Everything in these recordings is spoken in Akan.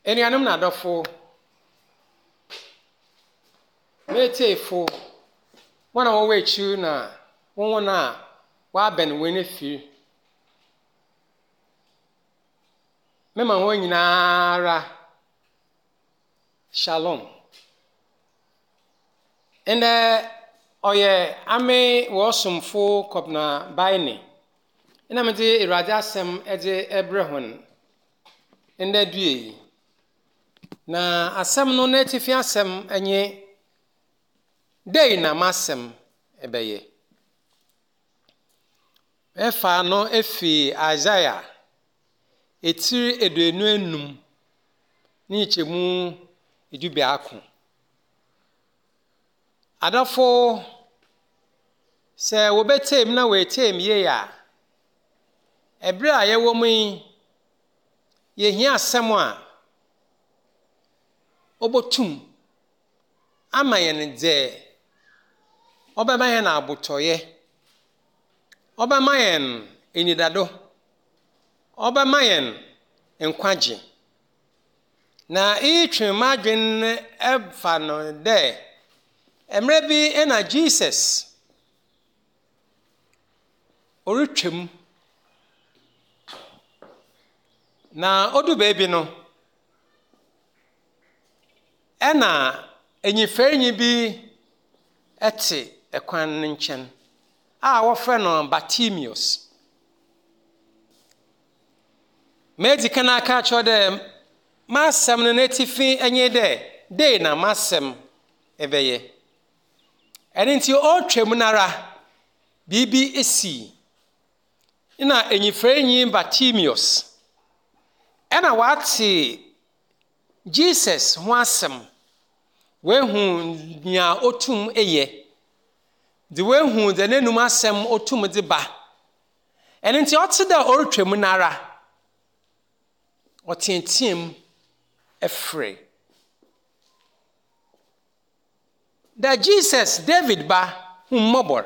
Enuanom na adɔfo metefo wana wo wechu na won na wa ben we ne fi mema ho nyinaara shalom ende oye ame wo somfo kobna baini ina mede irade asem ede ebrehon ende due na asem no na tifi asem enye dei na masem ebeye efa no efi Isaiah etiri eduenu enum ni chemu edubi ako adafo se wobetem na wetem ye ya ebre a yewo mu ye hia asem a obotum amayen de obemayen na abotoye obemayen enidado obemayen enkwaje na itwe madwen efa no de emre bi ena Jesus oritwem na odu baby no ena enyiferenyi bi ete ekwan nchen a wo frɛ no Bartimaeus medi kana ka cho de masem no netifi enye de na masem ebeye enti o twem nara bibi esi ina enyiferenyi Bartimaeus ena wati Jesus ho asem wehu nya otum eye de wehu de nenum asem otum de ba enti ote da ortwem nara otentiem efre da Jesus David ba hummobor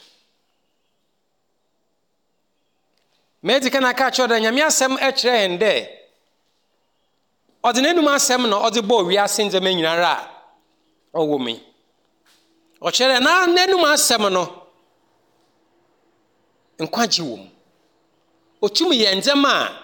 medi kana ka cho da nyame asem ekire hende ode nenum asem no ode bo wi ase nzema nyinara owomi o chere na nenum asem no nkwaji wom otum ye nzema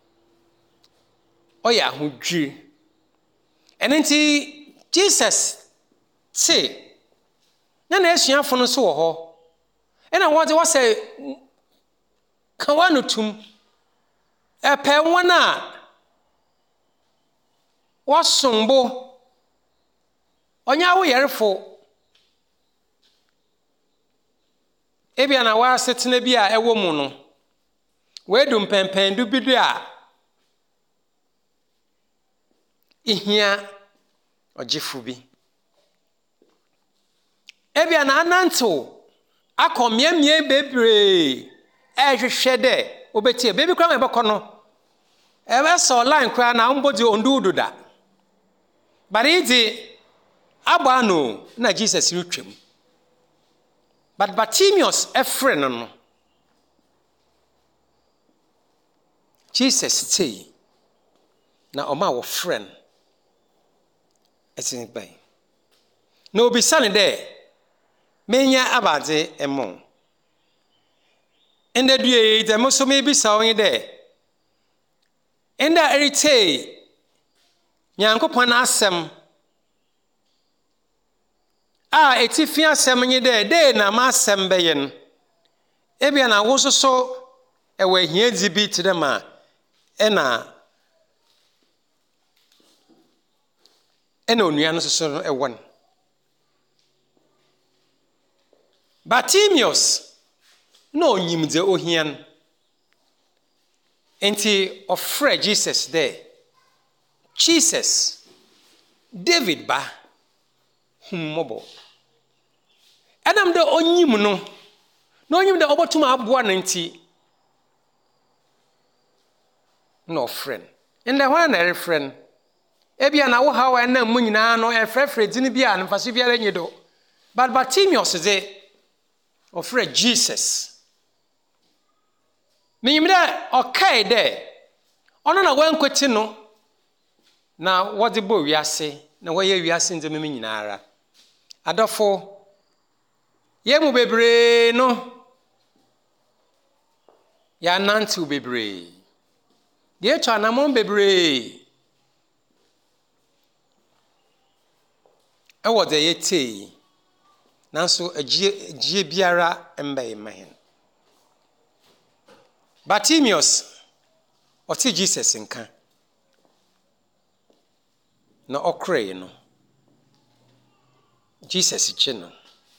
oya hodwi enenti Jesus se na esuafo no so wo ho ena wode wose kawano tum epe wona wasombo onya wo yerefo ebia na wa setena bi a ewo mu no wedum pempen du bidu a ihia ojifu bi ebia na ananto akomiamie bebre ehwehwe de obetie bebi kwa mebekọ no ebe so line kwa na mbodi ondududa baridi abano na Jesus rutwem but Bartimaeus efre no Jesus say na oma wo friend etin bai no be sane de menya abade emon ende due de moso me bi sa onye de enda erite nyankopon asem a etifi asem nye de na ma asem beyen ebia na wo soso ewe hia dibi tidema ena onua no soso no ewon Bartimaeus no onyimde ohian enti ofre Jesus there Jesus David ba hummobo adam de onyim no na onyim de obotum aboa nanti no friend ende hwan na friend ebia na wo hawa na mu nyina no efrefre dini bia no faso bia nyedo but Bartimaeus de ofre Jesus menyimda okay de ono na wankweti no na wode bo wiase na woyɛ wiase ndzɛmɛ nyinaara adɔfo yɛmu bebree no ya nantew bebree deɛ ɛtwa anamɔn bebree ɛwɔ deɛ yɛtee nanso agyie biara mbɛyɛ mahen Bartimaeus ɔte Jesus nka na ɔkorɛe no Jesus kye no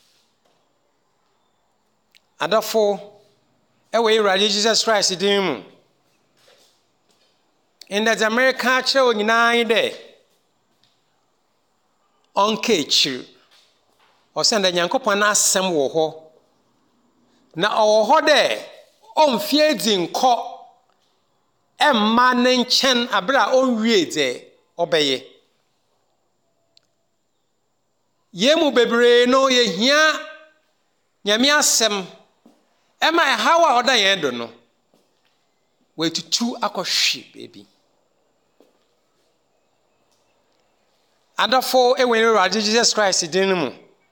adɔfo ɛwɔ Awurade Jesus Christ din mu ndɛ America kyerɛ nyinaa yi dɛ ɔnka akyiri ɔsɛ ndɛ Nyankopɔn asɛm wɔ hɔ na ɔwɔ hɔ dɛ ɔmfie di nkɔ ɛmma ne nkyɛn abere a ɔnwie dɛ ɔbɛyɛ yɛmu bebree no yɛhia Nyame asɛm ɛma ɛhaw a ɔda yɛn do no wɔatutu akɔhwe baabi adɔfo ɛwɔ Awurade Jesus Christ din mu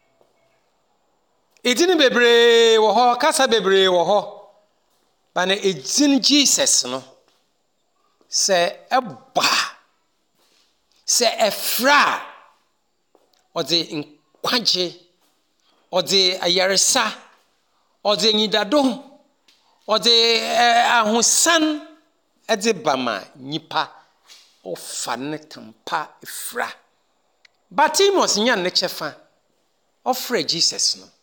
edin bebree wɔ hɔ kasa bebree wɔ hɔ ba na edin Jesus no sɛ ɛba sɛ ɛfra ɔde nkwagye ɔde ayaresa ɔde nyidado ɔde ahosan ɛde bama nipa ɔfa ne tampa ɛfra Bartimaeus nya ne kyɛfa ɔfrɛ Jesus no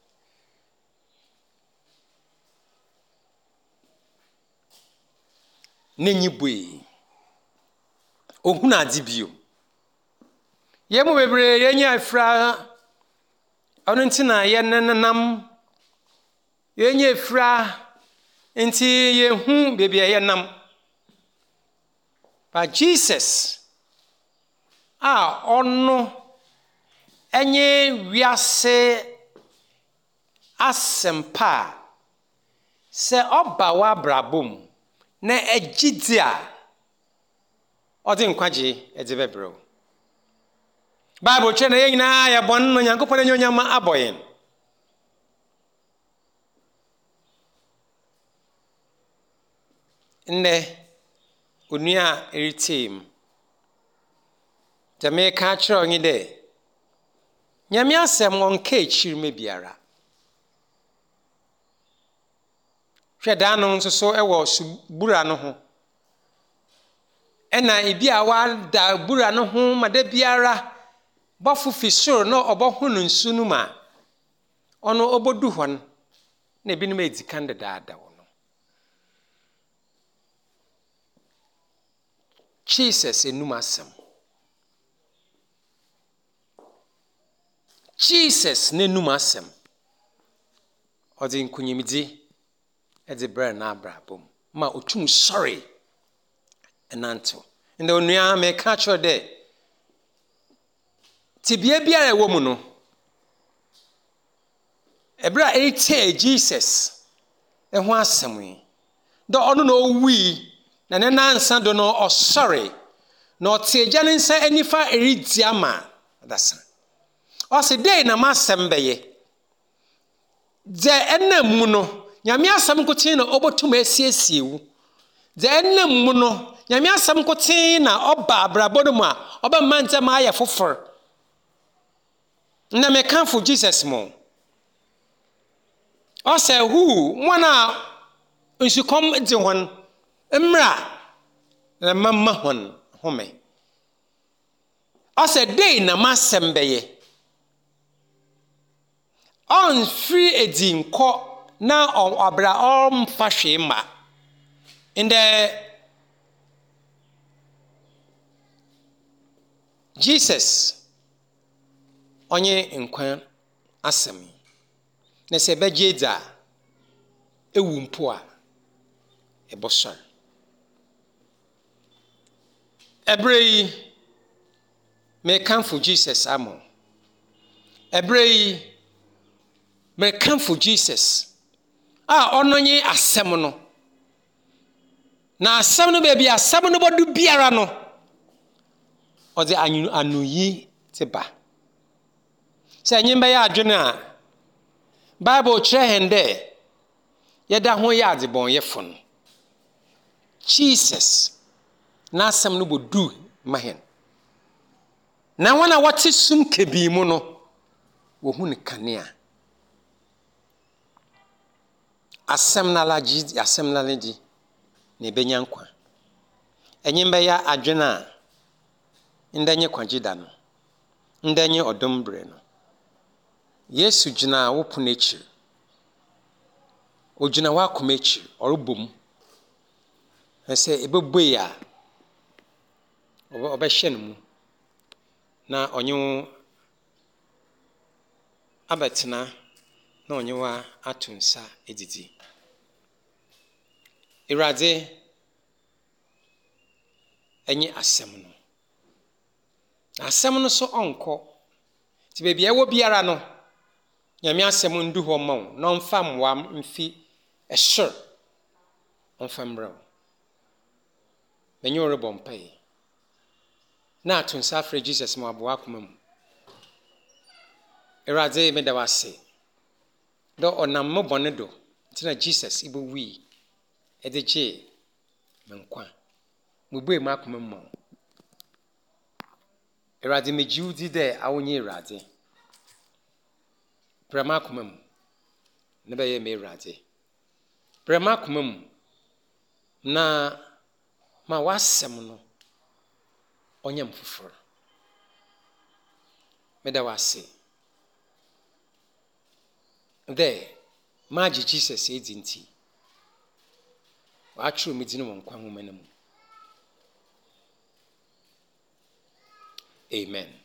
n'enyi bue ohunu ade bio yɛmu bebree yɛnya afra ɔno nti na yɛnenam yɛnya afra nti yɛhu beebi a yɛnam but Jesus a ɔno ɛnyɛ wiase asɛmpa a sɛ ɔba w'abrabɔ mu na agyidi a ɔde nkwagye ɛde bɛbrɛw Bible kyerɛ na yɛn nyinaa yɛ bɔne no Nyankopɔn anyɛ onyama abɔ yɛn nnɛ onua a ɛretie mu meka kyerɛ ɔnye dɛ Nyame asɛm ɔnka akyiri ma biara hwɛ daa no nso so ɛwɔ subura no ho ɛna ebi a wada bura no ho ma da biara bɔfo fi soro na ɔbɔho no nsu no ma ɔno ɔbɔdu hɔ no na ebinom edi kan dadaada wɔ no Jesus enum asɛm Jesus n'enum asɛm ɔde nkunyimdi ɛde brɛ na abrabom ma otum sɔre ɛnantew ndɛ onua meka kyerɛ dɛ tibia biara ɛwɔ mu no ɛbrɛ a ɛretie Jesus ɛho asɛm yi dɛ ɔno na owui na ne nansa do no ɔsɔre na ɔte agya ne nsa anifa ɛredi ama adasa ɔse dɛn na masɛm bɛyɛ dɛ ɛnam mu no Nyame asɛm nkoten na ɔbɔtum asiesie wu dɛ ɛnam mu no Nyame asɛm nkoten na ɔba abrabɔ no mu a ɔbɛma ntɛm ayɛ fofor na mekamfo Jesus mo ɔsɛ hu mwana nsukɔm di hɔn mmra na mama hɔn home ɔsɛ dɛn na masɛm bɛyɛ ɔnfiri edi nkɔ na ɔbra ɔmfa hwee ma ndɛ Jesus ɔnye nkwa asɛm na sɛ bɛgye dza ewu mpo a ɛbɔsɔre ɛbrɛ yi mekamfo Jesus amo ɛbrɛ yi mekamfo Jesus a ɔno nye asɛm no na asɛm no baabi asɛm no bɔdu biara no ɔdze anoyi te ba sɛ ɛnyɛ bɛyɛ adwene a bible kyerɛ hɛn dɛ yɛda ho yɛ adzebɔnyɛfo no Jesus n'asɛm no bɔdu ma hɛn na wɔn a wɔte sum kabii mu no wɔhu ne kanea asɛm na lagye na ɛbɛnya nkwa ɛnyɛ bɛyɛ adwene a ndɛnyɛ kwagye da no ndɛnyɛ ɔdom berɛ no Yesu gyina wo pono akyiri ogyina w'akoma akyiri ɔrebɔ mu sɛ ɛbɛbue a ɔbɛhyɛ no mu na ɔnye wo abɛtena na ɔnye wo ato nsa edidi Awurade ɛnyɛ asɛm no asɛm no so ɔnkɔ nti baabi a ɛwɔ biara no Nyame asɛm ndu hɔ ma wo na ɔmfa mmoa mfi ɛsor ɔmfa mmrɛ wo menye wo rebɔ mpae na ato nsa afrɛ Jesus ma waboa akoma mu Awurade meda wo ase dɛ ɔnam me bɔne do nti na Jesus ibɛwui ɛde gye me nkwa mebue mu akoma mu ma wo Awurade megye wo di dɛ awonyɛ Awurade brɛ me akoma mu na bɛyɛ me Awurade brɛ me akoma mu na ma w'asɛm no ɔnyɛ mfoforo meda wo ase dɛ magye Jesus edi nti wɔatwerɛ me din wɔ nkwa nhoma no mu Amen.